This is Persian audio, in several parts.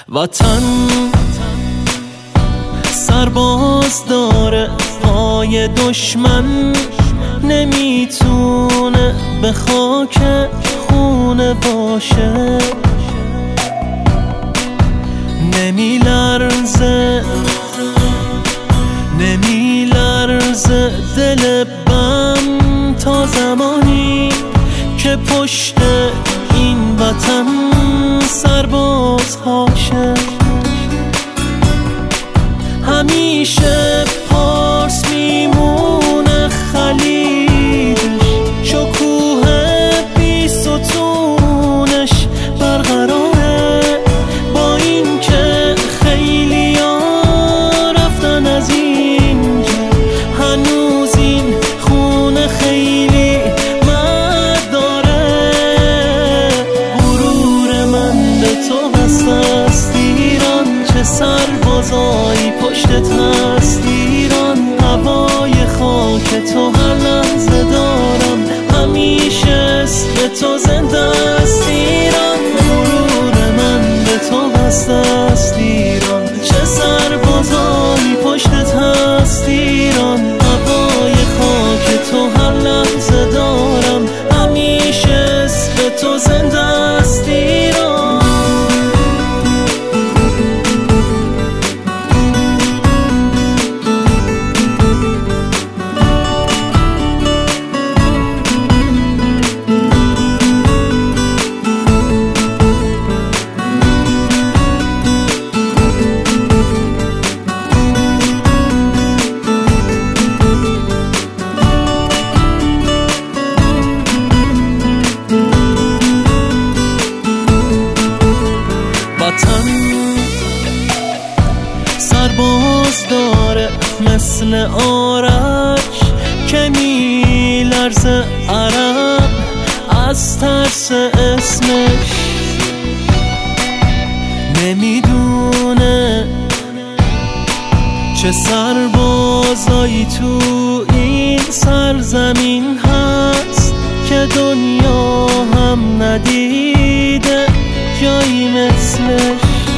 وطن سرباز داره پای دشمن، نمیتونه به خاک خونه باشه، نمیلرزه دل بم تا زمانی که پشت این وطن سرباز هاشه. همیشه پارس میمونه خلیجش، شکوه بی ستونش برقراره، با این که خیلی ها رفتن از اینجا، هنوز این خونه خیلی مرد داره. غرور من به تو بسته است ایران، چه سربازایی پشتت هست ایران، هوای خاک تو هر لحظه دارم، همیشه اسم تو زنده است ایران. غرور من به تو بسته است ایران، چه سربازایی پشتت هست ایران، هوای خاک تو هر لحظه دارم، همیشه اسم تو زنده است ایران. وطن سرباز داره مثل آرش که میلرزه عرق از ترس اسمش، نمیدونه چه سربازایی تو این سرزمین هست که دنیا هم ندیده جایی مثلش.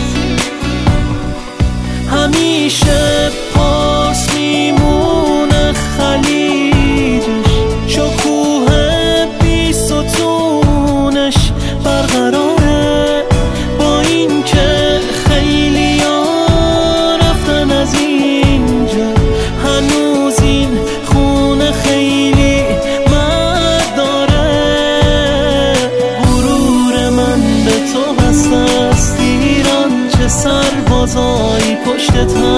همیشه پارس میمونه خلیجش، شکوه بی ستونش برقراره، با این که خیلی ها رفتن از اینجا، هنوز این خونه خیلی مرد داره. غرور من به تو بسته است ایران، چه سربازایی پشتت